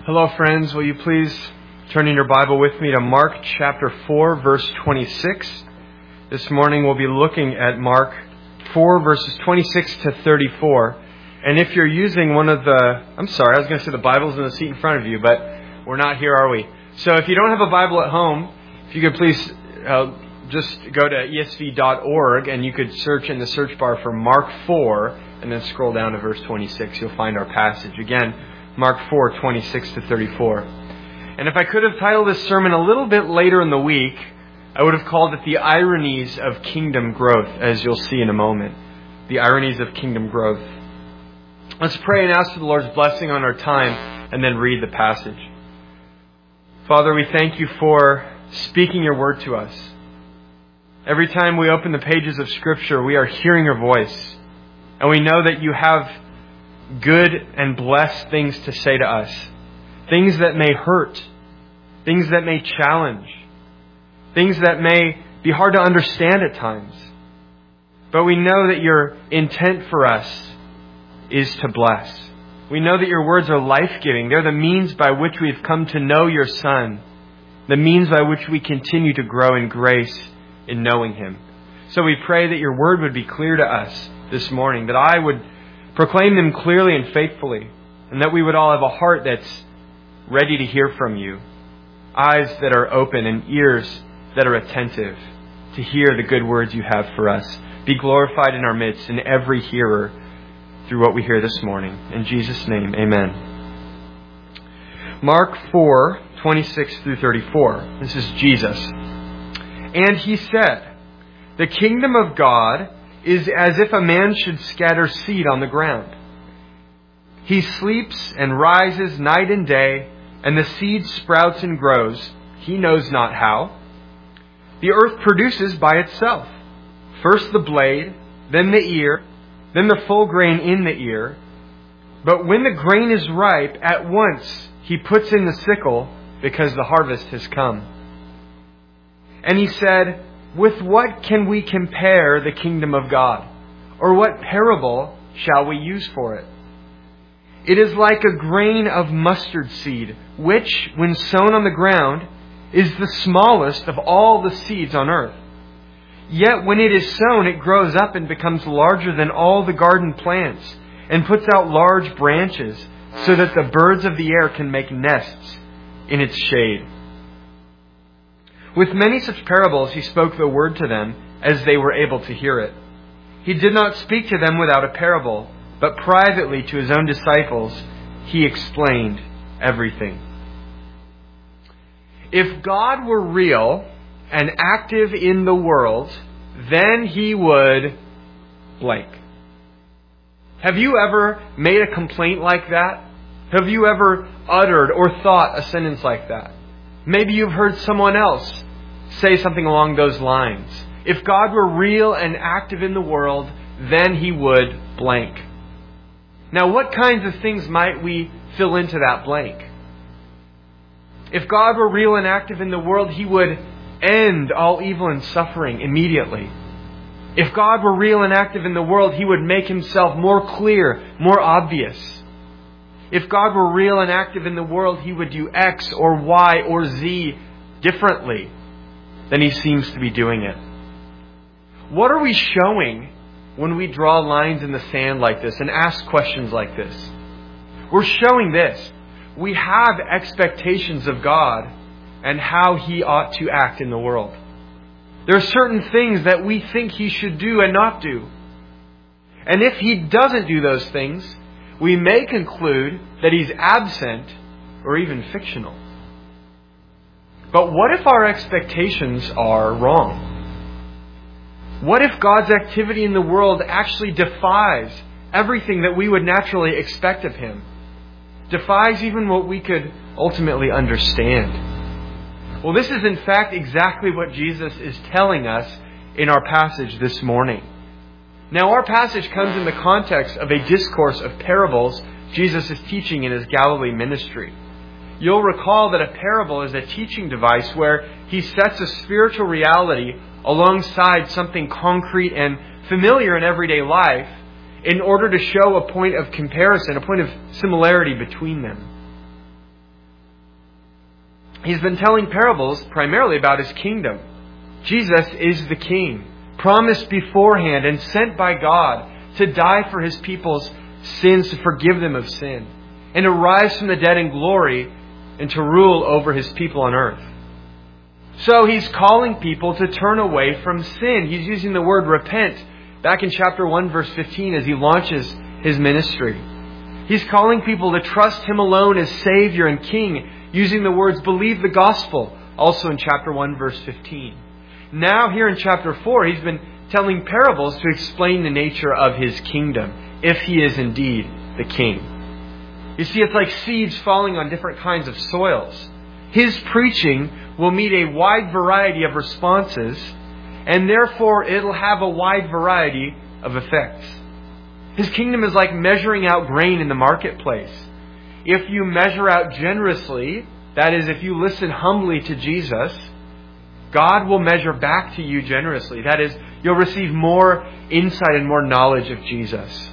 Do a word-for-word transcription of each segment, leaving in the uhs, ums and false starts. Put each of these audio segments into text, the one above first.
Hello, friends. Will you please turn in your Bible with me to Mark chapter four, verse twenty-six. This morning we'll be looking at Mark four, verses twenty-six to thirty-four. And if you're using one of the... I'm sorry, I was going to say the Bible's in the seat in front of you, but we're not here, are we? So if you don't have a Bible at home, if you could please uh, just go to E S V dot org and you could search in the search bar for Mark four and then scroll down to verse twenty-six. You'll find our passage. Again, Mark four, twenty-six to thirty-four. And if I could have titled this sermon a little bit later in the week, I would have called it The Ironies of Kingdom Growth, as you'll see in a moment. The Ironies of Kingdom Growth. Let's pray and ask for the Lord's blessing on our time and then read the passage. Father, we thank you for speaking your word to us. Every time we open the pages of Scripture, we are hearing your voice. And we know that you have good and blessed things to say to us. Things that may hurt. Things that may challenge. Things that may be hard to understand at times. But we know that your intent for us is to bless. We know that your words are life-giving. They're the means by which we've come to know your Son. The means by which we continue to grow in grace in knowing Him. So we pray that your word would be clear to us this morning. That I would proclaim them clearly and faithfully. And that we would all have a heart that's ready to hear from you. Eyes that are open and ears that are attentive to hear the good words you have for us. Be glorified in our midst and every hearer through what we hear this morning. In Jesus' name, amen. Mark four, twenty-six through thirty-four. This is Jesus. And he said, "The kingdom of God is as if a man should scatter seed on the ground. He sleeps and rises night and day, and the seed sprouts and grows, he knows not how. The earth produces by itself, first the blade, then the ear, then the full grain in the ear. But when the grain is ripe, at once he puts in the sickle, because the harvest has come." And he said, "With what can we compare the kingdom of God? Or what parable shall we use for it? It is like a grain of mustard seed, which, when sown on the ground, is the smallest of all the seeds on earth. Yet when it is sown, it grows up and becomes larger than all the garden plants, and puts out large branches, so that the birds of the air can make nests in its shade." With many such parables he spoke the word to them, as they were able to hear it. He did not speak to them without a parable, but privately to his own disciples he explained everything. If God were real and active in the world, then he would blank. Have you ever made a complaint like that? Have you ever uttered or thought a sentence like that? Maybe you've heard someone else say something along those lines. If God were real and active in the world, then he would blank. Now, what kinds of things might we fill into that blank? If God were real and active in the world, he would end all evil and suffering immediately. If God were real and active in the world, he would make himself more clear, more obvious. If God were real and active in the world, he would do X or Y or Z differently than he seems to be doing it. What are we showing when we draw lines in the sand like this and ask questions like this? We're showing this. We have expectations of God and how he ought to act in the world. There are certain things that we think he should do and not do. And if he doesn't do those things, we may conclude that he's absent or even fictional. But what if our expectations are wrong? What if God's activity in the world actually defies everything that we would naturally expect of him? Defies even what we could ultimately understand. Well, this is in fact exactly what Jesus is telling us in our passage this morning. Now, our passage comes in the context of a discourse of parables Jesus is teaching in his Galilee ministry. You'll recall that a parable is a teaching device where he sets a spiritual reality alongside something concrete and familiar in everyday life in order to show a point of comparison, a point of similarity between them. he's been telling parables primarily about his kingdom. Jesus is the King, promised beforehand and sent by God to die for his people's sins, to forgive them of sin, and to rise from the dead in glory and to rule over his people on earth. So he's calling people to turn away from sin. He's using the word repent back in chapter one, verse fifteen, as he launches his ministry. He's calling people to trust him alone as Savior and King, using the words believe the gospel, also in chapter one, verse fifteen. Now here in chapter four, he's been telling parables to explain the nature of his kingdom, if he is indeed the King. You see, it's like seeds falling on different kinds of soils. His preaching will meet a wide variety of responses, and therefore it'll have a wide variety of effects. His kingdom is like measuring out grain in the marketplace. If you measure out generously, that is, if you listen humbly to Jesus, God will measure back to you generously. That is, you'll receive more insight and more knowledge of Jesus.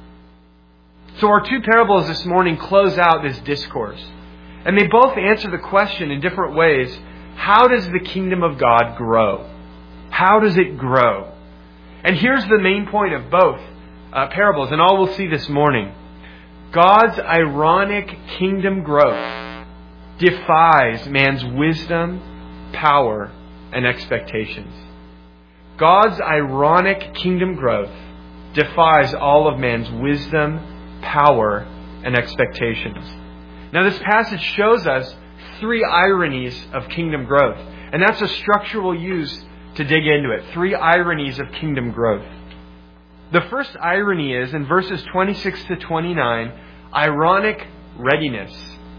So our two parables this morning close out this discourse. And they both answer the question in different ways. How does the kingdom of God grow? How does it grow? And here's the main point of both uh, parables, and all we'll see this morning. God's ironic kingdom growth defies man's wisdom, power, and expectations. God's ironic kingdom growth defies all of man's wisdom, power, and expectations. Now this passage shows us three ironies of kingdom growth. And that's a structure we'll use to dig into it. Three ironies of kingdom growth. The first irony is in verses twenty-six to twenty-nine, ironic readiness.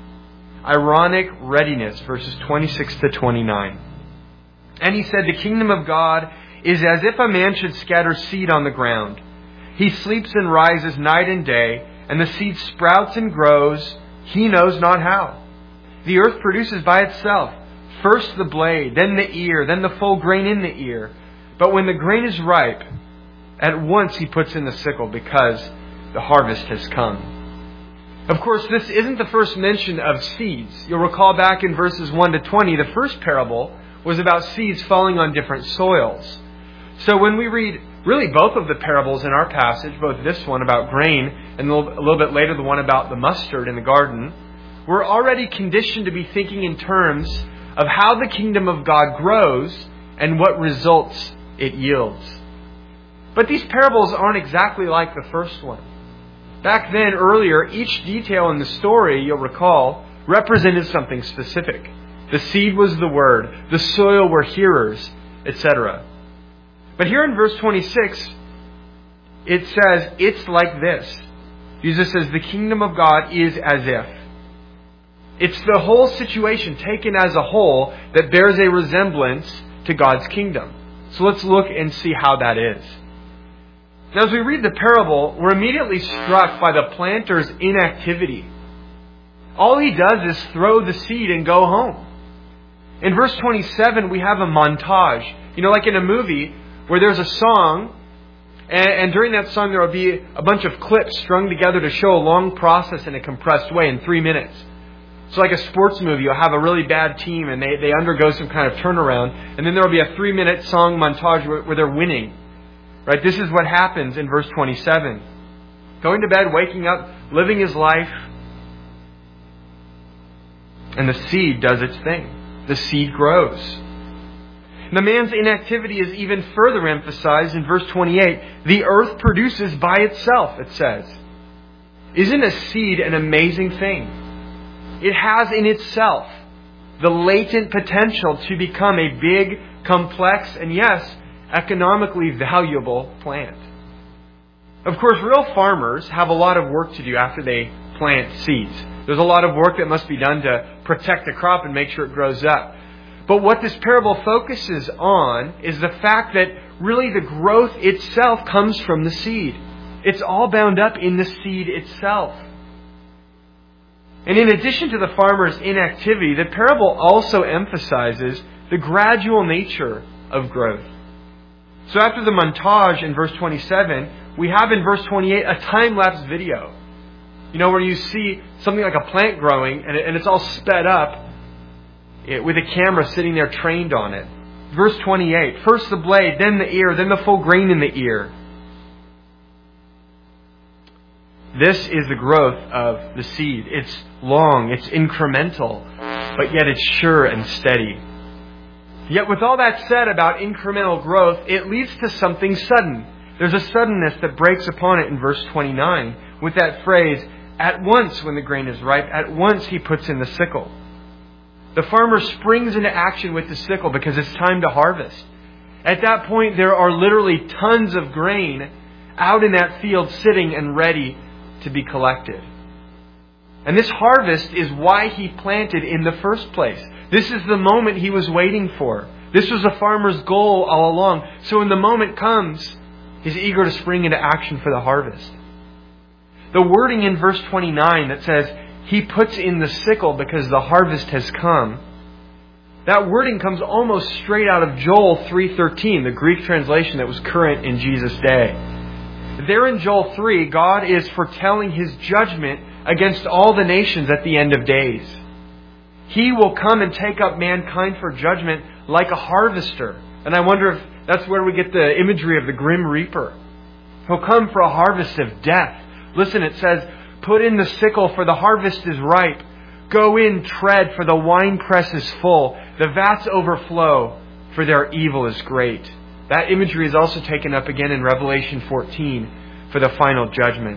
Ironic readiness, verses twenty-six to twenty-nine. And he said, the kingdom of God is as if a man should scatter seed on the ground. He sleeps and rises night and day, and the seed sprouts and grows, he knows not how. The earth produces by itself, first the blade, then the ear, then the full grain in the ear. But when the grain is ripe, at once he puts in the sickle, because the harvest has come. Of course, this isn't the first mention of seeds. You'll recall back in verses one to twenty, the first parable was about seeds falling on different soils. So when we read really both of the parables in our passage, both this one about grain and a little, a little bit later the one about the mustard in the garden, we're already conditioned to be thinking in terms of how the kingdom of God grows and what results it yields. But these parables aren't exactly like the first one. Back then, earlier, each detail in the story, you'll recall, represented something specific. The seed was the word, the soil were hearers, et cetera. But here in verse twenty-six, it says, it's like this. Jesus says, the kingdom of God is as if. It's the whole situation taken as a whole that bears a resemblance to God's kingdom. So let's look and see how that is. Now, as we read the parable, we're immediately struck by the planter's inactivity. All he does is throw the seed and go home. In verse twenty-seven, we have a montage. You know, like in a movie where there's a song, and, and during that song there will be a bunch of clips strung together to show a long process in a compressed way in three minutes. So like a sports movie, you'll have a really bad team and they, they undergo some kind of turnaround, and then there will be a three-minute song montage where, where they're winning. Right? This is what happens in verse twenty-seven. Going to bed, waking up, living his life, and the seed does its thing. The seed grows. The man's inactivity is even further emphasized in verse twenty-eight. The earth produces by itself, it says. Isn't a seed an amazing thing? It has in itself the latent potential to become a big, complex, and yes, economically valuable plant. Of course, real farmers have a lot of work to do after they plant seeds. There's a lot of work that must be done to protect the crop and make sure it grows up. But what this parable focuses on is the fact that really the growth itself comes from the seed. It's all bound up in the seed itself. And in addition to the farmer's inactivity, the parable also emphasizes the gradual nature of growth. So after the montage in verse twenty-seven, we have in verse twenty-eight a time-lapse video. You know, where you see something like a plant growing and it's all sped up. it, with a camera sitting there trained on it. Verse twenty-eight, first the blade, then the ear, then the full grain in the ear. This is the growth of the seed. It's long, it's incremental, but yet it's sure and steady. Yet with all that said about incremental growth, it leads to something sudden. There's a suddenness that breaks upon it in verse twenty-nine with that phrase, at once when the grain is ripe, at once he puts in the sickle. The farmer springs into action with the sickle because it's time to harvest. At that point, there are literally tons of grain out in that field sitting and ready to be collected. And this harvest is why he planted in the first place. This is the moment he was waiting for. This was the farmer's goal all along. So when the moment comes, he's eager to spring into action for the harvest. The wording in verse twenty-nine that says, he puts in the sickle because the harvest has come. That wording comes almost straight out of Joel three thirteen, the Greek translation that was current in Jesus' day. There in Joel three, God is foretelling His judgment against all the nations at the end of days. He will come and take up mankind for judgment like a harvester. And I wonder if that's where we get the imagery of the grim reaper. He'll come for a harvest of death. Listen, it says, put in the sickle, for the harvest is ripe. Go in, tread, for the winepress is full. The vats overflow, for their evil is great. That imagery is also taken up again in Revelation fourteen for the final judgment.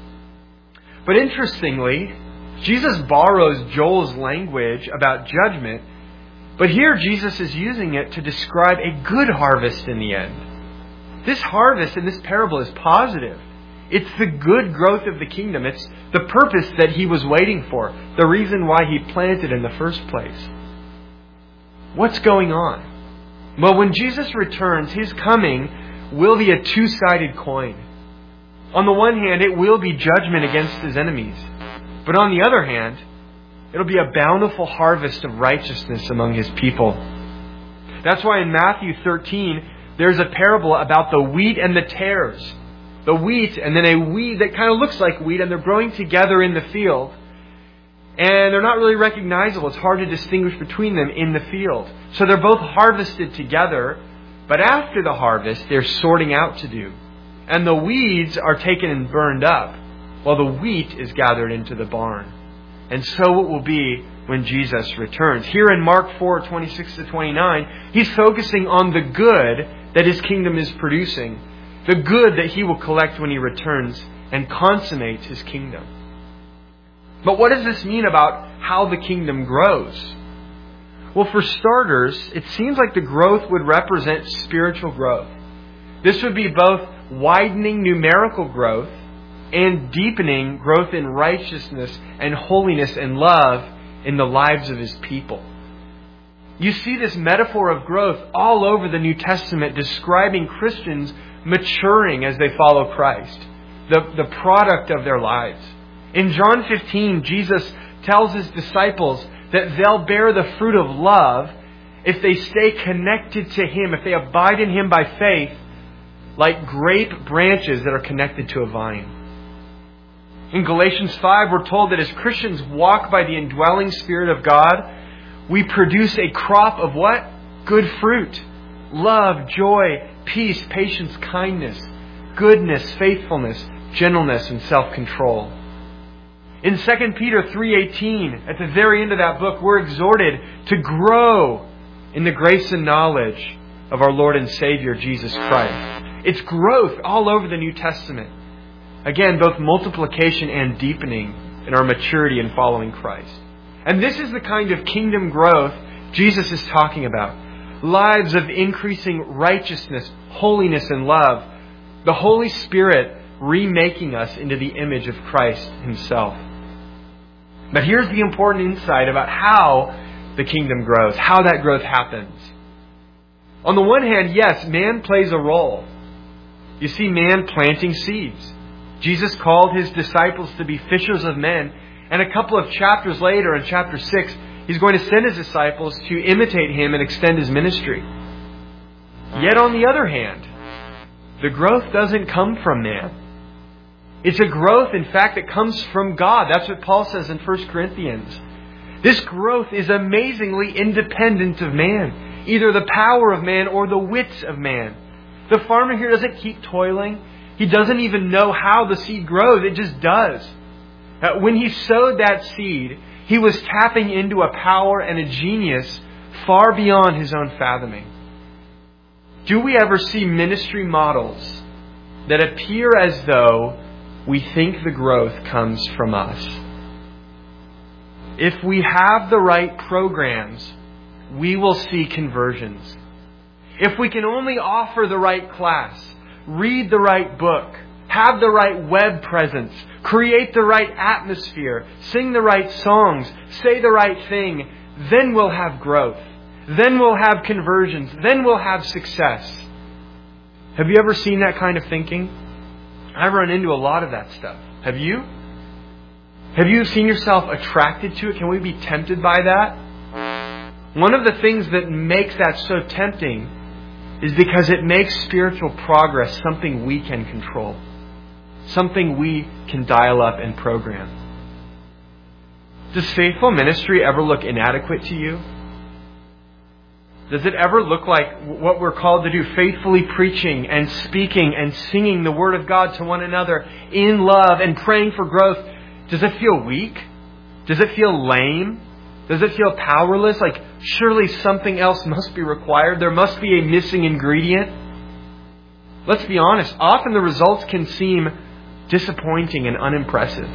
But interestingly, Jesus borrows Joel's language about judgment, but here Jesus is using it to describe a good harvest in the end. This harvest in this parable is positive. It's the good growth of the kingdom. It's the purpose that he was waiting for. The reason why he planted in the first place. What's going on? Well, when Jesus returns, His coming will be a two-sided coin. On the one hand, it will be judgment against His enemies. But on the other hand, it'll be a bountiful harvest of righteousness among His people. That's why in Matthew thirteen, there's a parable about the wheat and the tares. The wheat and then a weed that kind of looks like wheat, and they're growing together in the field. And they're not really recognizable. It's hard to distinguish between them in the field. So they're both harvested together, but after the harvest, there's sorting out to do. And the weeds are taken and burned up, while the wheat is gathered into the barn. And so it will be when Jesus returns. Here in Mark four, twenty-six to twenty-nine, He's focusing on the good that His kingdom is producing. The good that He will collect when He returns and consummates His kingdom. But what does this mean about how the kingdom grows? Well, for starters, it seems like the growth would represent spiritual growth. This would be both widening numerical growth and deepening growth in righteousness and holiness and love in the lives of His people. You see this metaphor of growth all over the New Testament, describing Christians maturing as they follow Christ, the, the product of their lives. In John fifteen, Jesus tells His disciples that they'll bear the fruit of love if they stay connected to Him, if they abide in Him by faith, like grape branches that are connected to a vine. In Galatians five, we're told that as Christians walk by the indwelling Spirit of God, we produce a crop of what? Good fruit. Love, joy, peace, patience, kindness, goodness, faithfulness, gentleness, and self-control. In Second Peter three eighteen, at the very end of that book, we're exhorted to grow in the grace and knowledge of our Lord and Savior, Jesus Christ. It's growth all over the New Testament. Again, both multiplication and deepening in our maturity in following Christ. And this is the kind of kingdom growth Jesus is talking about. Lives of increasing righteousness, holiness, and love. The Holy Spirit remaking us into the image of Christ Himself. But here's the important insight about how the kingdom grows, how that growth happens. On the one hand, yes, man plays a role. You see man planting seeds. Jesus called His disciples to be fishers of men. And a couple of chapters later, in chapter six, He's going to send His disciples to imitate Him and extend His ministry. Yet on the other hand, the growth doesn't come from man. It's a growth, in fact, that comes from God. That's what Paul says in First Corinthians. This growth is amazingly independent of man, either the power of man or the wits of man. The farmer here doesn't keep toiling. He doesn't even know how the seed grows. It just does. Uh, when he sowed that seed, he was tapping into a power and a genius far beyond his own fathoming. Do we ever see ministry models that appear as though we think the growth comes from us? If we have the right programs, we will see conversions. If we can only offer the right class, read the right book, have the right web presence, create the right atmosphere, sing the right songs, say the right thing, then we'll have growth. Then we'll have conversions. Then we'll have success. Have you ever seen that kind of thinking? I've run into a lot of that stuff. Have you? Have you seen yourself attracted to it? Can we be tempted by that? One of the things that makes that so tempting is because it makes spiritual progress something we can control. Something we can dial up and program. Does faithful ministry ever look inadequate to you? Does it ever look like what we're called to do, faithfully preaching and speaking and singing the Word of God to one another in love and praying for growth? Does it feel weak? Does it feel lame? Does it feel powerless? Like surely something else must be required. There must be a missing ingredient. Let's be honest. Often the results can seem disappointing and unimpressive.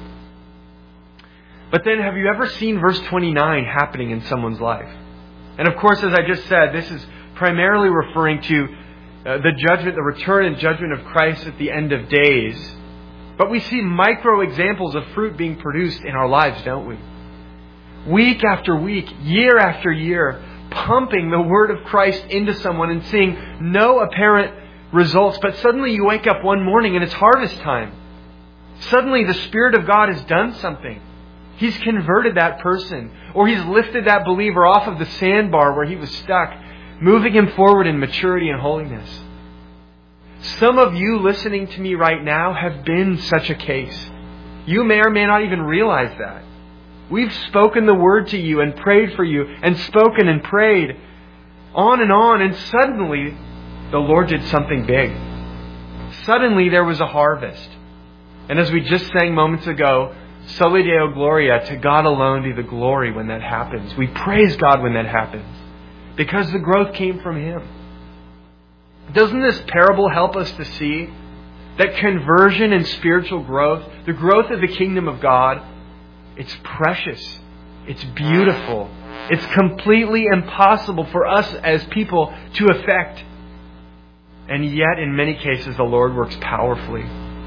But then have you ever seen verse twenty-nine happening in someone's life? And of course, as I just said, this is primarily referring to uh, the judgment, the return and judgment of Christ at the end of days. But we see micro examples of fruit being produced in our lives, don't we? Week after week, year after year, pumping the Word of Christ into someone and seeing no apparent results. But suddenly you wake up one morning and it's harvest time. Suddenly the Spirit of God has done something. He's converted that person, or He's lifted that believer off of the sandbar where he was stuck, moving him forward in maturity and holiness. Some of you listening to me right now have been such a case. You may or may not even realize that. We've spoken the Word to you and prayed for you and spoken and prayed on and on, and suddenly the Lord did something big. Suddenly there was a harvest. And as we just sang moments ago, Soli Deo Gloria, to God alone be the glory when that happens. We praise God when that happens, because the growth came from Him. Doesn't this parable help us to see that conversion and spiritual growth, the growth of the kingdom of God, it's precious, it's beautiful, it's completely impossible for us as people to effect. And yet, in many cases, the Lord works powerfully.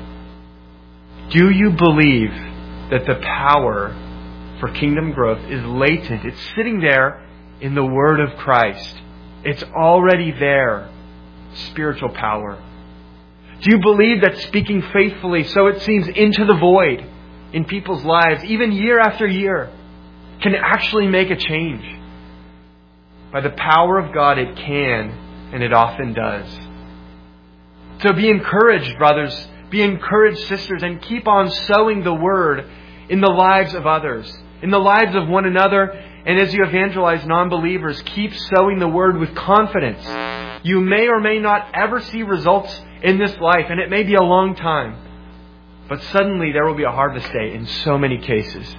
Do you believe that the power for kingdom growth is latent? It's sitting there in the Word of Christ. It's already there. Spiritual power. Do you believe that speaking faithfully, so it seems, into the void in people's lives, even year after year, can actually make a change? By the power of God, it can, and it often does. So be encouraged, brothers. Be encouraged, sisters, and keep on sowing the Word in the lives of others, in the lives of one another. And as you evangelize non-believers, keep sowing the Word with confidence. You may or may not ever see results in this life, and it may be a long time. But suddenly there will be a harvest day in so many cases.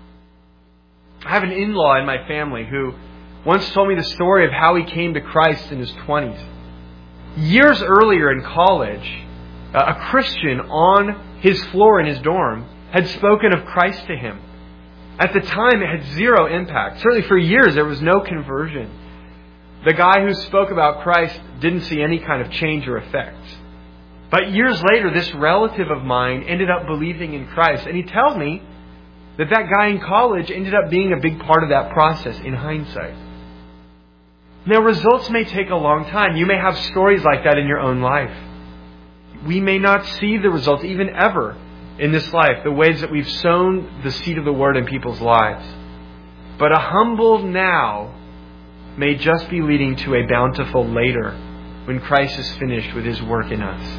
I have an in-law in my family who once told me the story of how he came to Christ in his twenties. Years earlier in college, a Christian on his floor in his dorm had spoken of Christ to him. At the time, it had zero impact. Certainly for years, there was no conversion. The guy who spoke about Christ didn't see any kind of change or effect. But years later, this relative of mine ended up believing in Christ. And he tells me that that guy in college ended up being a big part of that process in hindsight. Now, results may take a long time. You may have stories like that in your own life. We may not see the results even ever in this life, the ways that we've sown the seed of the Word in people's lives. But a humble now may just be leading to a bountiful later when Christ is finished with His work in us.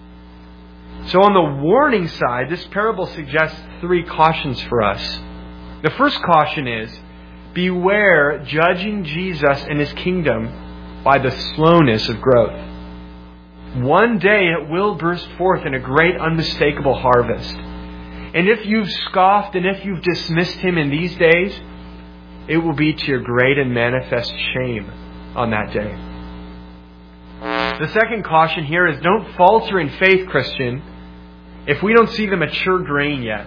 So on the warning side, this parable suggests three cautions for us. The first caution is, beware judging Jesus and His kingdom by the slowness of growth. One day it will burst forth in a great unmistakable harvest. And if you've scoffed and if you've dismissed Him in these days, it will be to your great and manifest shame on that day. The second caution here is, don't falter in faith, Christian, if we don't see the mature grain yet.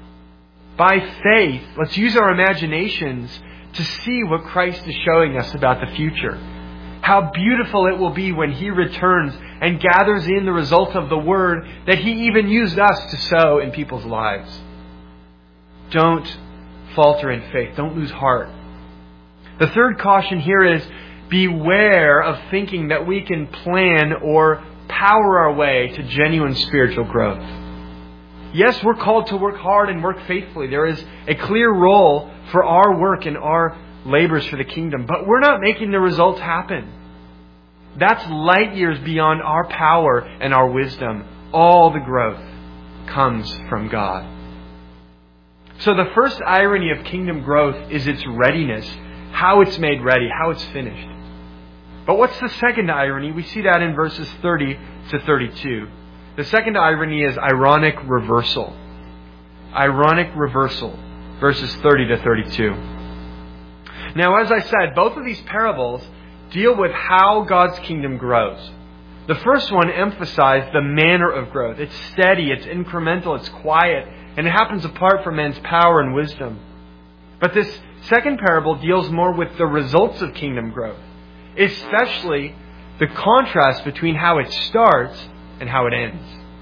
By faith, let's use our imaginations to see what Christ is showing us about the future. How beautiful it will be when He returns and gathers in the results of the Word that He even used us to sow in people's lives. Don't falter in faith. Don't lose heart. The third caution here is, beware of thinking that we can plan or power our way to genuine spiritual growth. Yes, we're called to work hard and work faithfully. There is a clear role for our work and our labors for the kingdom, but we're not making the results happen. That's light years beyond our power and our wisdom. All the growth comes from God. So the first irony of kingdom growth is its readiness, how it's made ready, how it's finished. But what's the second irony? We see that in verses thirty to thirty-two. The second irony is ironic reversal. Ironic reversal. Verses thirty to thirty-two. Now, as I said, both of these parables deal with how God's kingdom grows. The first one emphasized the manner of growth. It's steady, it's incremental, it's quiet, and it happens apart from man's power and wisdom. But this second parable deals more with the results of kingdom growth, especially the contrast between how it starts and how it ends.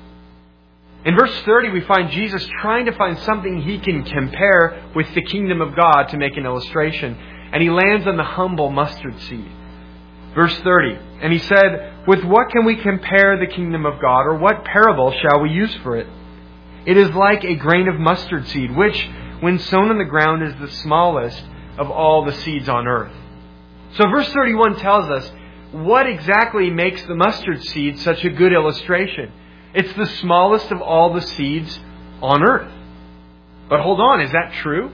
In verse thirty, we find Jesus trying to find something He can compare with the kingdom of God to make an illustration. And He lands on the humble mustard seed. Verse thirty, and He said, with what can we compare the kingdom of God, or what parable shall we use for it? It is like a grain of mustard seed, which, when sown on the ground, is the smallest of all the seeds on earth. So verse thirty-one tells us what exactly makes the mustard seed such a good illustration. It's the smallest of all the seeds on earth. But hold on, is that true?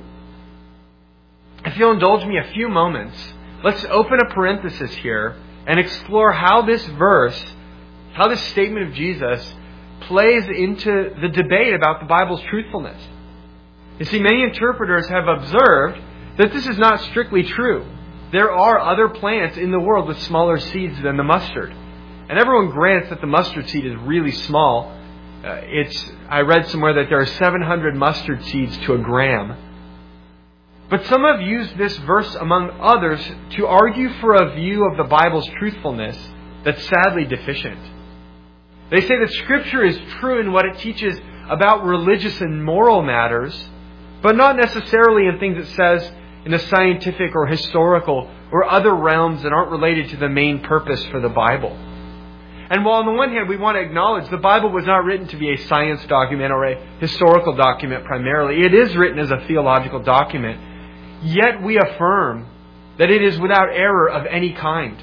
If you'll indulge me a few moments, let's open a parenthesis here and explore how this verse, how this statement of Jesus plays into the debate about the Bible's truthfulness. You see, many interpreters have observed that this is not strictly true. There are other plants in the world with smaller seeds than the mustard. And everyone grants that the mustard seed is really small. Uh, it's I read somewhere that there are seven hundred mustard seeds to a gram. But some have used this verse, among others, to argue for a view of the Bible's truthfulness that's sadly deficient. They say that Scripture is true in what it teaches about religious and moral matters, but not necessarily in things it says in the scientific or historical or other realms that aren't related to the main purpose for the Bible. And while on the one hand we want to acknowledge the Bible was not written to be a science document or a historical document primarily, it is written as a theological document. Yet we affirm that it is without error of any kind.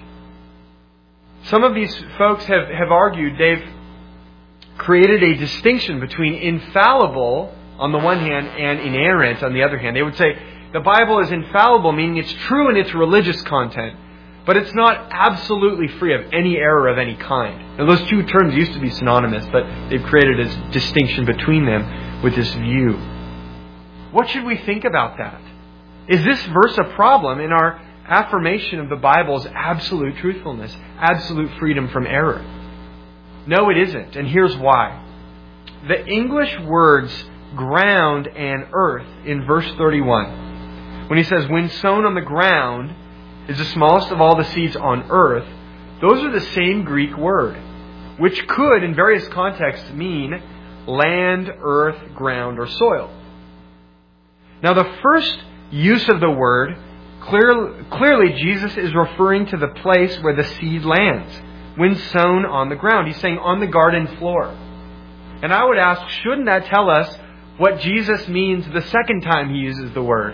Some of these folks have, have argued they've created a distinction between infallible on the one hand and inerrant on the other hand. They would say the Bible is infallible, meaning it's true in its religious content, but it's not absolutely free of any error of any kind. And those two terms used to be synonymous, but they've created a distinction between them with this view. What should we think about that? Is this verse a problem in our affirmation of the Bible's absolute truthfulness, absolute freedom from error? No, it isn't, and here's why. The English words ground and earth in verse thirty-one, when He says, when sown on the ground is the smallest of all the seeds on earth, those are the same Greek word, which could, in various contexts, mean land, earth, ground, or soil. Now, the first use of the word, clear, clearly Jesus is referring to the place where the seed lands when sown on the ground. He's saying on the garden floor. And I would ask, shouldn't that tell us what Jesus means the second time He uses the word?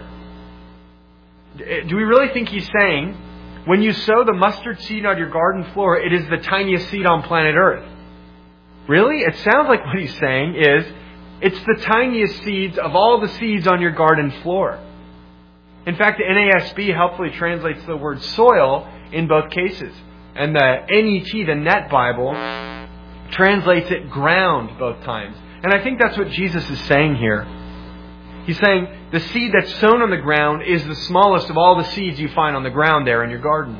Do we really think He's saying, when you sow the mustard seed on your garden floor, it is the tiniest seed on planet Earth? Really? It sounds like what He's saying is, It's the tiniest seeds of all the seeds on your garden floor. In fact, the N A S B helpfully translates the word soil in both cases. And the N E T, the Net Bible, translates it ground both times. And I think that's what Jesus is saying here. He's saying the seed that's sown on the ground is the smallest of all the seeds you find on the ground there in your garden.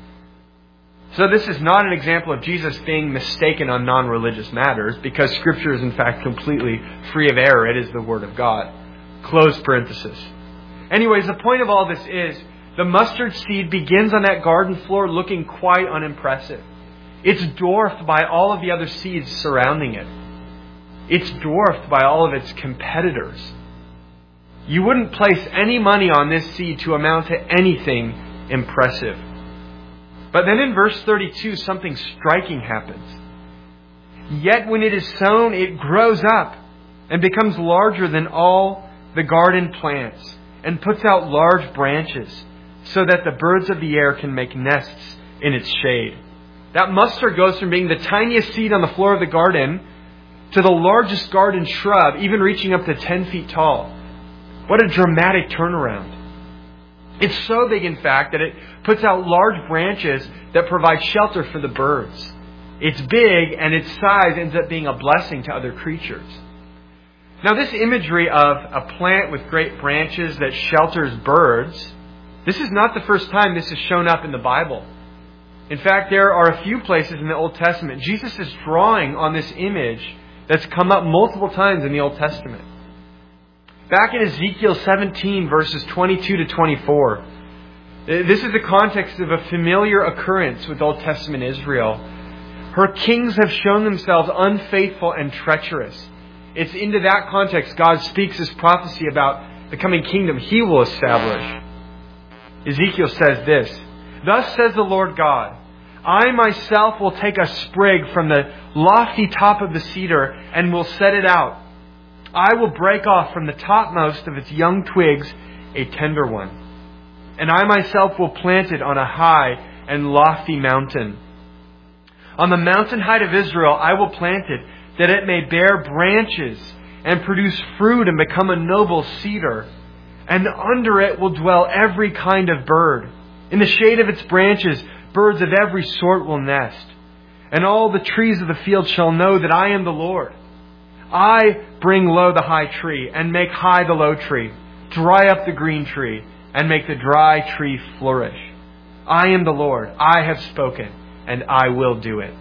So this is not an example of Jesus being mistaken on non-religious matters, because Scripture is in fact completely free of error. It is the Word of God. Close parenthesis. Anyways, the point of all this is the mustard seed begins on that garden floor looking quite unimpressive. It's dwarfed by all of the other seeds surrounding it. It's dwarfed by all of its competitors. You wouldn't place any money on this seed to amount to anything impressive. But then in verse thirty-two, something striking happens. Yet when it is sown, it grows up and becomes larger than all the garden plants and puts out large branches so that the birds of the air can make nests in its shade. That mustard goes from being the tiniest seed on the floor of the garden to the largest garden shrub, even reaching up to ten feet tall. What a dramatic turnaround. It's so big, in fact, that it puts out large branches that provide shelter for the birds. It's big, and its size ends up being a blessing to other creatures. Now, this imagery of a plant with great branches that shelters birds, this is not the first time this has shown up in the Bible. In fact, there are a few places in the Old Testament. Jesus is drawing on this image that's come up multiple times in the Old Testament. Back in Ezekiel seventeen, verses twenty-two to twenty-four, this is the context of a familiar occurrence with Old Testament Israel. Her kings have shown themselves unfaithful and treacherous. It's into that context God speaks His prophecy about the coming kingdom He will establish. Ezekiel says this, "Thus says the Lord God, I myself will take a sprig from the lofty top of the cedar and will set it out. I will break off from the topmost of its young twigs a tender one. And I myself will plant it on a high and lofty mountain. On the mountain height of Israel I will plant it, that it may bear branches and produce fruit and become a noble cedar. And under it will dwell every kind of bird. In the shade of its branches birds of every sort will nest. And all the trees of the field shall know that I am the Lord. I bring low the high tree and make high the low tree, dry up the green tree and make the dry tree flourish. I am the Lord. I have spoken and I will do it."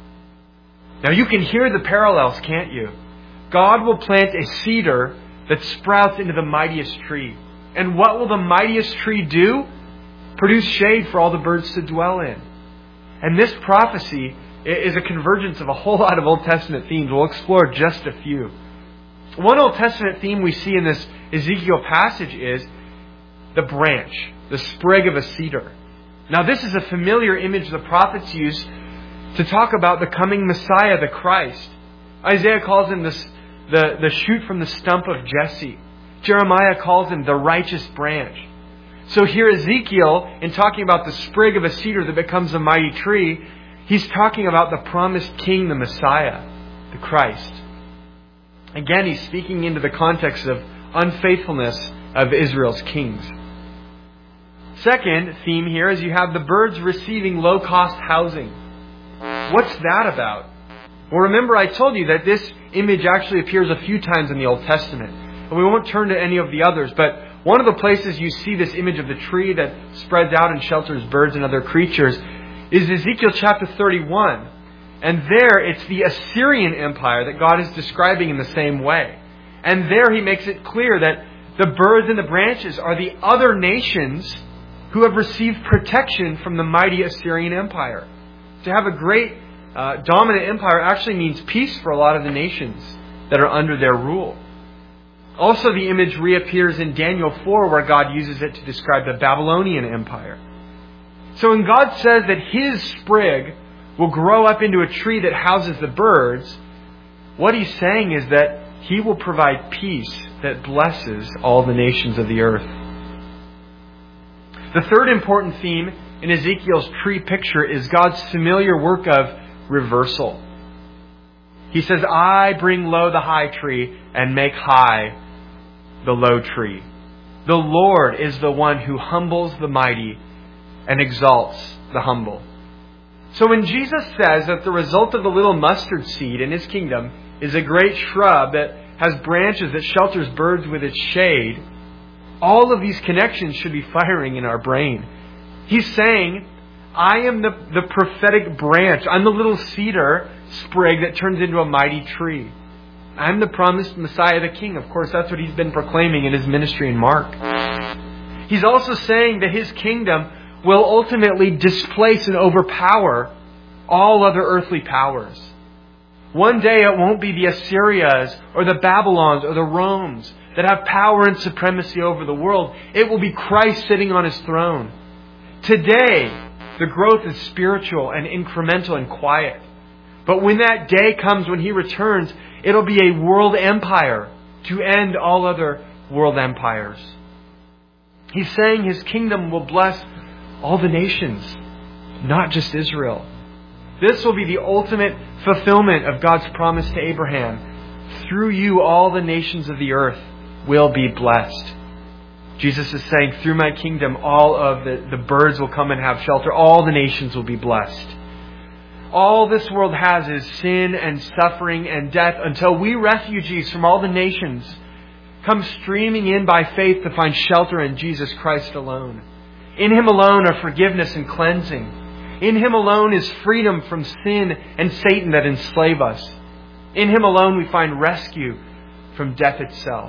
Now you can hear the parallels, can't you? God will plant a cedar that sprouts into the mightiest tree. And what will the mightiest tree do? Produce shade for all the birds to dwell in. And this prophecy is a convergence of a whole lot of Old Testament themes. We'll explore just a few. One Old Testament theme we see in this Ezekiel passage is the branch, the sprig of a cedar. Now this is a familiar image the prophets use to talk about the coming Messiah, the Christ. Isaiah calls him this, the, the shoot from the stump of Jesse. Jeremiah calls him the righteous branch. So here Ezekiel, in talking about the sprig of a cedar that becomes a mighty tree, he's talking about the promised king, the Messiah, the Christ. Again, he's speaking into the context of unfaithfulness of Israel's kings. Second theme here is you have the birds receiving low-cost housing. What's that about? Well, remember I told you that this image actually appears a few times in the Old Testament. And we won't turn to any of the others, but one of the places you see this image of the tree that spreads out and shelters birds and other creatures is Ezekiel chapter thirty-one. And there it's the Assyrian Empire that God is describing in the same way. And there He makes it clear that the birds and the branches are the other nations who have received protection from the mighty Assyrian Empire. To have a great uh, dominant empire actually means peace for a lot of the nations that are under their rule. Also, the image reappears in Daniel four, where God uses it to describe the Babylonian Empire. So when God says that His sprig will grow up into a tree that houses the birds, what He's saying is that He will provide peace that blesses all the nations of the earth. The third important theme in Ezekiel's tree picture is God's familiar work of reversal. He says, I bring low the high tree and make high the low tree. The Lord is the one who humbles the mighty and exalts the humble. So when Jesus says that the result of the little mustard seed in His kingdom is a great shrub that has branches that shelters birds with its shade, all of these connections should be firing in our brain. He's saying, I am the, the prophetic branch. I'm the little cedar sprig that turns into a mighty tree. I'm the promised Messiah, the King. Of course, that's what He's been proclaiming in His ministry in Mark. He's also saying that His kingdom will ultimately displace and overpower all other earthly powers. One day it won't be the Assyrias or the Babylons or the Romes that have power and supremacy over the world. It will be Christ sitting on His throne. Today, the growth is spiritual and incremental and quiet. But when that day comes, when He returns, it'll be a world empire to end all other world empires. He's saying His kingdom will bless all the nations, not just Israel. This will be the ultimate fulfillment of God's promise to Abraham. Through you, all the nations of the earth will be blessed. Jesus is saying, through my kingdom, all of the, the birds will come and have shelter. All the nations will be blessed. All this world has is sin and suffering and death until we refugees from all the nations come streaming in by faith to find shelter in Jesus Christ alone. In Him alone are forgiveness and cleansing. In Him alone is freedom from sin and Satan that enslave us. In Him alone we find rescue from death itself.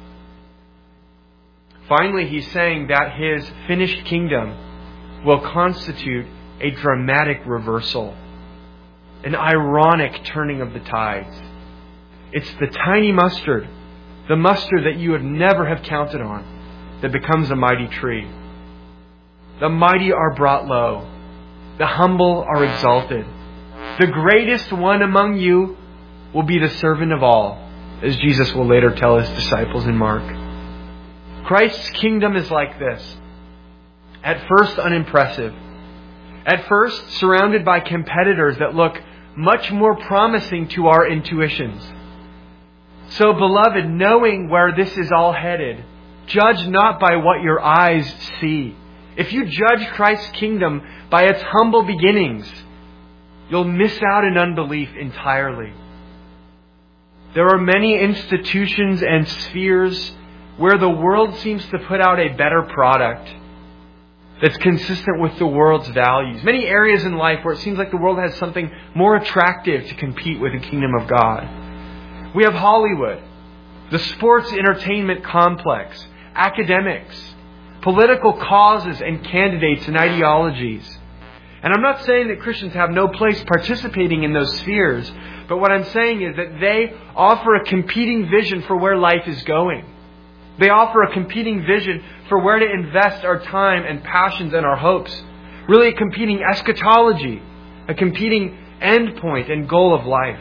Finally, He's saying that His finished kingdom will constitute a dramatic reversal, an ironic turning of the tides. It's the tiny mustard, the mustard that you would never have counted on, that becomes a mighty tree. The mighty are brought low. The humble are exalted. The greatest one among you will be the servant of all, as Jesus will later tell His disciples in Mark. Christ's kingdom is like this. At first, unimpressive. At first, surrounded by competitors that look much more promising to our intuitions. So, beloved, knowing where this is all headed, judge not by what your eyes see. If you judge Christ's kingdom by its humble beginnings, you'll miss out in unbelief entirely. There are many institutions and spheres where the world seems to put out a better product that's consistent with the world's values. Many areas in life where it seems like the world has something more attractive to compete with the kingdom of God. We have Hollywood, the sports entertainment complex, academics, political causes and candidates and ideologies. And I'm not saying that Christians have no place participating in those spheres, but what I'm saying is that they offer a competing vision for where life is going. They offer a competing vision for where to invest our time and passions and our hopes. Really a competing eschatology, a competing endpoint and goal of life.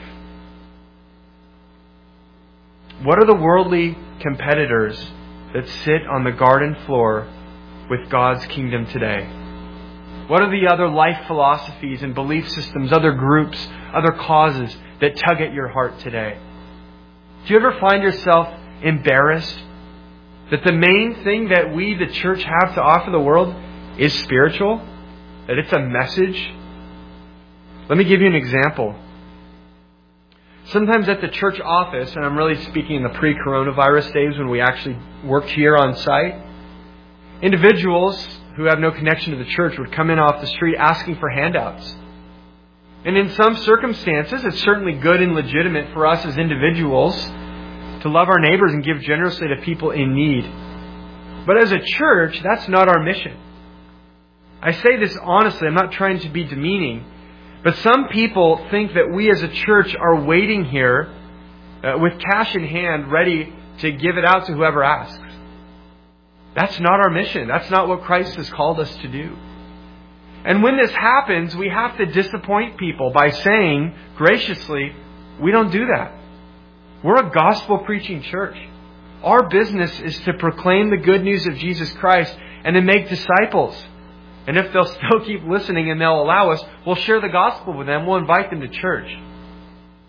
What are the worldly competitors that sit on the garden floor with God's kingdom today? What are the other life philosophies and belief systems, other groups, other causes that tug at your heart today? Do you ever find yourself embarrassed that the main thing that we, the church, have to offer the world is spiritual? That it's a message? Let me give you an example. Sometimes at the church office, and I'm really speaking in the pre-coronavirus days when we actually worked here on site, individuals who have no connection to the church would come in off the street asking for handouts. And in some circumstances, it's certainly good and legitimate for us as individuals to love our neighbors and give generously to people in need. But as a church, that's not our mission. I say this honestly, I'm not trying to be demeaning, but some people think that we as a church are waiting here uh, with cash in hand, ready to give it out to whoever asks. That's not our mission. That's not what Christ has called us to do. And when this happens, we have to disappoint people by saying graciously, we don't do that. We're a gospel-preaching church. Our business is to proclaim the good news of Jesus Christ and to make disciples. And if they'll still keep listening and they'll allow us, we'll share the gospel with them. We'll invite them to church.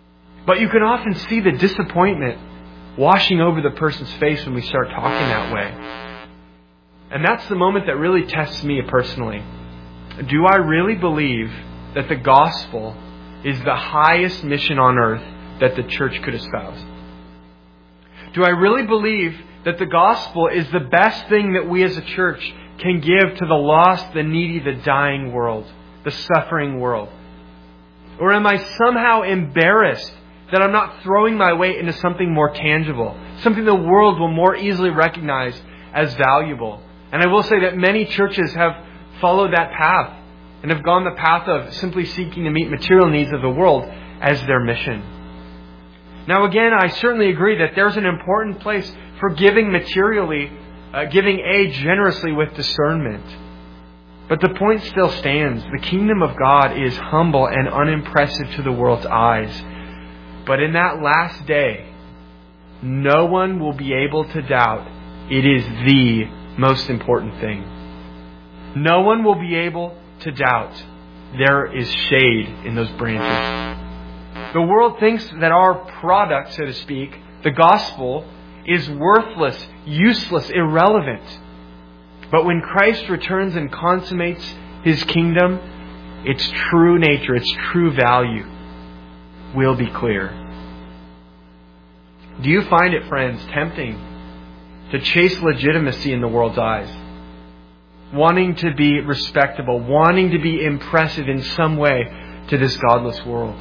But you can often see the disappointment washing over the person's face when we start talking that way. And that's the moment that really tests me personally. Do I really believe that the gospel is the highest mission on earth that the church could espouse? Do I really believe that the gospel is the best thing that we as a church can give to the lost, the needy, the dying world, the suffering world? Or am I somehow embarrassed that I'm not throwing my weight into something more tangible, something the world will more easily recognize as valuable? And I will say that many churches have followed that path and have gone the path of simply seeking to meet material needs of the world as their mission. Now again, I certainly agree that there's an important place for giving materially, uh, giving aid generously with discernment. But the point still stands. The kingdom of God is humble and unimpressive to the world's eyes. But in that last day, no one will be able to doubt it is the most important thing. No one will be able to doubt there is shade in those branches. The world thinks that our product, so to speak, the gospel, is worthless, useless, irrelevant. But when Christ returns and consummates His kingdom, its true nature, its true value will be clear. Do you find it, friends, tempting to chase legitimacy in the world's eyes? Wanting to be respectable, wanting to be impressive in some way to this godless world?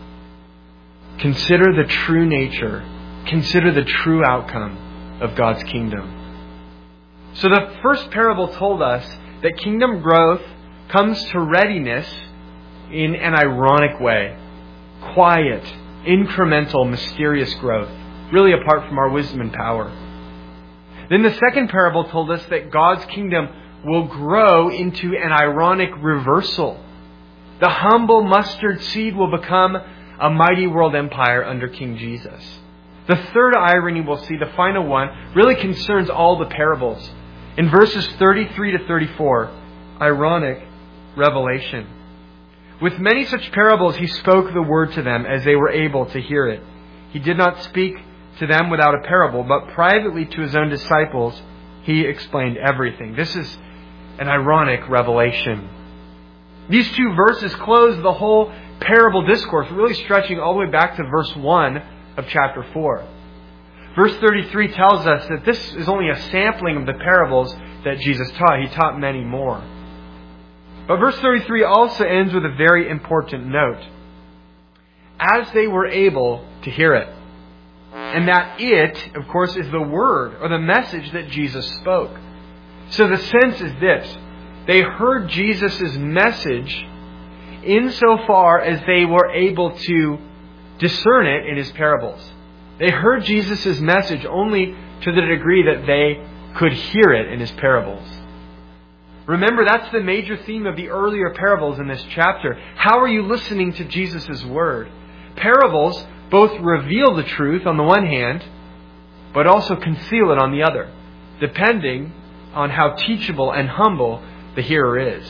Consider the true nature. Consider the true outcome of God's kingdom. So the first parable told us that kingdom growth comes to readiness in an ironic way. Quiet, incremental, mysterious growth. Really apart from our wisdom and power. Then the second parable told us that God's kingdom will grow into an ironic reversal. The humble mustard seed will become a mighty world empire under King Jesus. The third irony we'll see, the final one, really concerns all the parables. In verses thirty-three to thirty-four, ironic revelation. With many such parables, He spoke the word to them as they were able to hear it. He did not speak to them without a parable, but privately to His own disciples, He explained everything. This is an ironic revelation. These two verses close the whole parable discourse, really stretching all the way back to verse one of chapter four. Verse thirty-three tells us that this is only a sampling of the parables that Jesus taught. He taught many more. But verse thirty-three also ends with a very important note. As they were able to hear it. And that it, of course, is the word or the message that Jesus spoke. So the sense is this. They heard Jesus' message insofar as they were able to discern it in His parables. They heard Jesus' message only to the degree that they could hear it in His parables. Remember, that's the major theme of the earlier parables in this chapter. How are you listening to Jesus' word? Parables both reveal the truth on the one hand, but also conceal it on the other, depending on how teachable and humble the hearer is.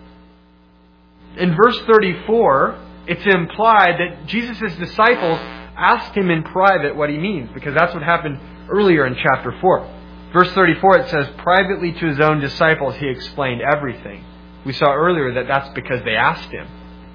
In verse thirty-four, it's implied that Jesus' disciples asked Him in private what He means, because that's what happened earlier in chapter four. Verse thirty-four, it says, privately to His own disciples He explained everything. We saw earlier that that's because they asked Him.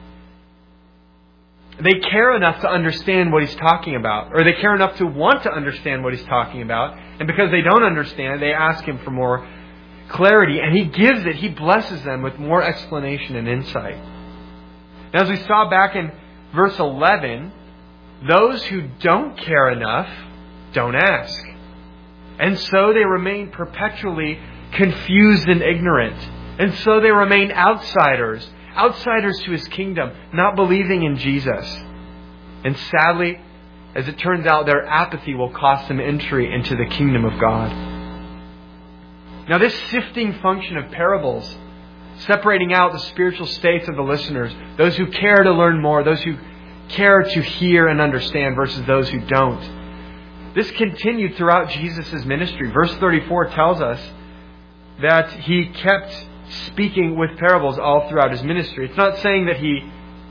They care enough to understand what He's talking about, or they care enough to want to understand what He's talking about, and because they don't understand, they ask Him for more clarity, and He gives it. He blesses them with more explanation and insight. Now, as we saw back in verse eleven, those who don't care enough don't ask. And so they remain perpetually confused and ignorant. And so they remain outsiders, outsiders to His kingdom, not believing in Jesus. And sadly, as it turns out, their apathy will cost them entry into the kingdom of God. Now, this sifting function of parables, separating out the spiritual states of the listeners, those who care to learn more, those who care to hear and understand versus those who don't. This continued throughout Jesus' ministry. Verse thirty-four tells us that He kept speaking with parables all throughout His ministry. It's not saying that He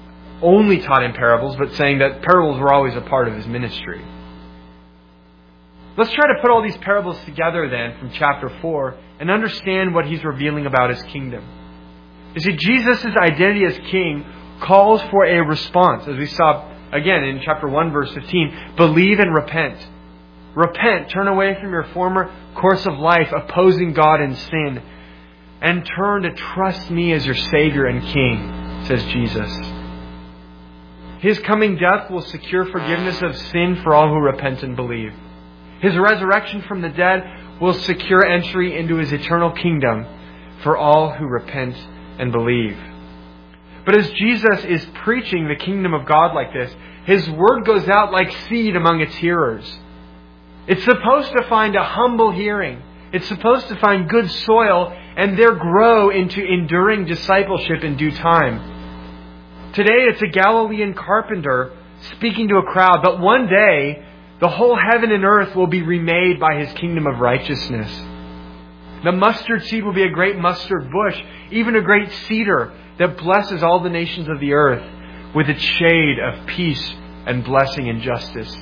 only taught in parables, but saying that parables were always a part of his ministry. Let's try to put all these parables together then from chapter four and understand what he's revealing about his kingdom. You see, Jesus' identity as king calls for a response, as we saw again in chapter one, verse fifteen. Believe and repent. Repent, turn away from your former course of life, opposing God in sin, and turn to trust me as your Savior and King, says Jesus. His coming death will secure forgiveness of sin for all who repent and believe. His resurrection from the dead will secure entry into His eternal kingdom for all who repent and believe. But as Jesus is preaching the kingdom of God like this, His word goes out like seed among its hearers. It's supposed to find a humble hearing. It's supposed to find good soil and there grow into enduring discipleship in due time. Today it's a Galilean carpenter speaking to a crowd, but one day the whole heaven and earth will be remade by His kingdom of righteousness. The mustard seed will be a great mustard bush, even a great cedar that blesses all the nations of the earth with its shade of peace and blessing and justice.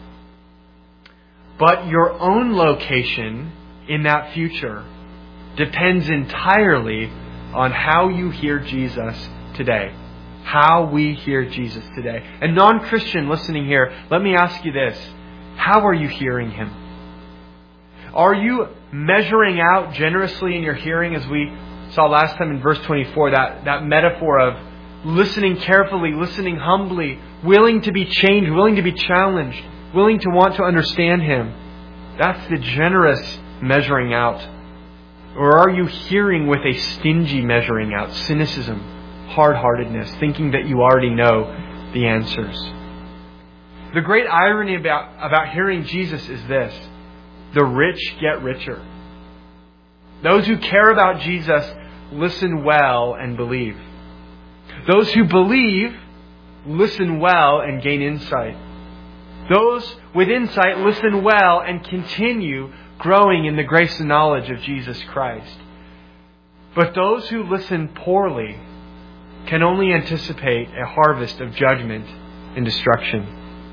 But your own location in that future depends entirely on how you hear Jesus today. How we hear Jesus today. And non-Christian listening here, let me ask you this. How are you hearing Him? Are you measuring out generously in your hearing, as we saw last time in verse twenty-four, that, that metaphor of listening carefully, listening humbly, willing to be changed, willing to be challenged, willing to want to understand Him? That's the generous measuring out. Or are you hearing with a stingy measuring out, cynicism, hard-heartedness, thinking that you already know the answers? The great irony about, about hearing Jesus is this. The rich get richer. Those who care about Jesus listen well and believe. Those who believe listen well and gain insight. Those with insight listen well and continue growing in the grace and knowledge of Jesus Christ. But those who listen poorly can only anticipate a harvest of judgment and destruction.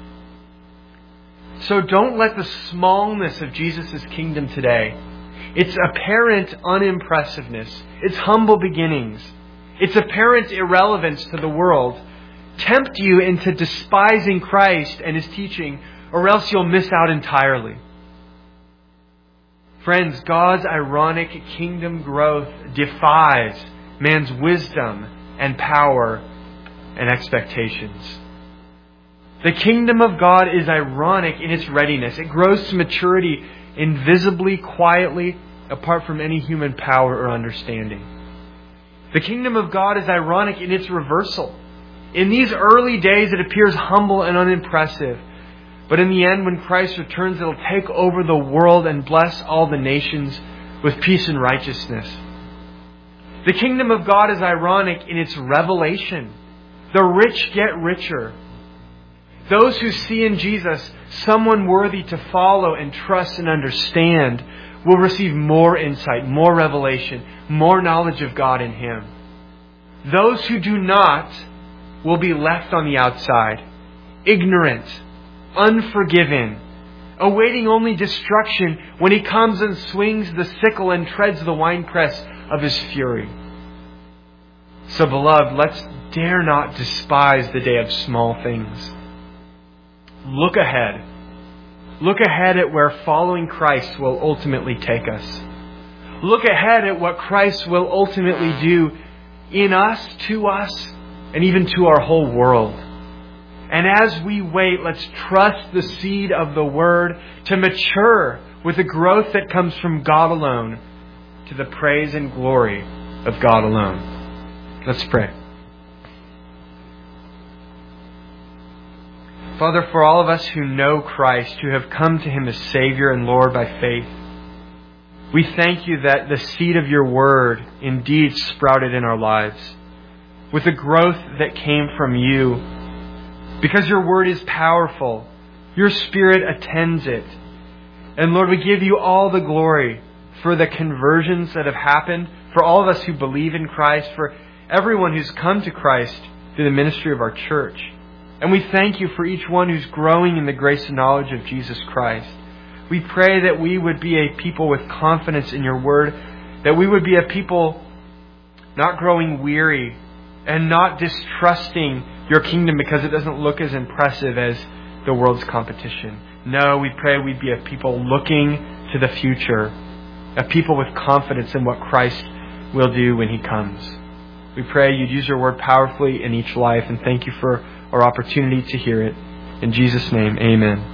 So don't let the smallness of Jesus' kingdom today, its apparent unimpressiveness, its humble beginnings, its apparent irrelevance to the world, tempt you into despising Christ and His teaching, or else you'll miss out entirely. Friends, God's ironic kingdom growth defies man's wisdom and power and expectations. The kingdom of God is ironic in its readiness. It grows to maturity invisibly, quietly, apart from any human power or understanding. The kingdom of God is ironic in its reversal. In these early days, it appears humble and unimpressive. But in the end, when Christ returns, it will take over the world and bless all the nations with peace and righteousness. The kingdom of God is ironic in its revelation. The rich get richer. Those who see in Jesus someone worthy to follow and trust and understand will receive more insight, more revelation, more knowledge of God in Him. Those who do not will be left on the outside, ignorant, unforgiven, awaiting only destruction when He comes and swings the sickle and treads the winepress of His fury. So, beloved, let's dare not despise the day of small things. Look ahead. Look ahead at where following Christ will ultimately take us. Look ahead at what Christ will ultimately do in us, to us, and even to our whole world. And as we wait, let's trust the seed of the Word to mature with the growth that comes from God alone, to the praise and glory of God alone. Let's pray. Father, for all of us who know Christ, who have come to Him as Savior and Lord by faith, we thank You that the seed of Your Word indeed sprouted in our lives, with the growth that came from You. Because Your Word is powerful, Your Spirit attends it. And Lord, we give You all the glory for the conversions that have happened, for all of us who believe in Christ, for everyone who's come to Christ through the ministry of our church. And we thank you for each one who's growing in the grace and knowledge of Jesus Christ. We pray that we would be a people with confidence in your word, that we would be a people not growing weary and not distrusting your kingdom because it doesn't look as impressive as the world's competition. No, we pray we'd be a people looking to the future, a people with confidence in what Christ will do when He comes. We pray you'd use your word powerfully in each life, and thank you for our opportunity to hear it. In Jesus' name, amen.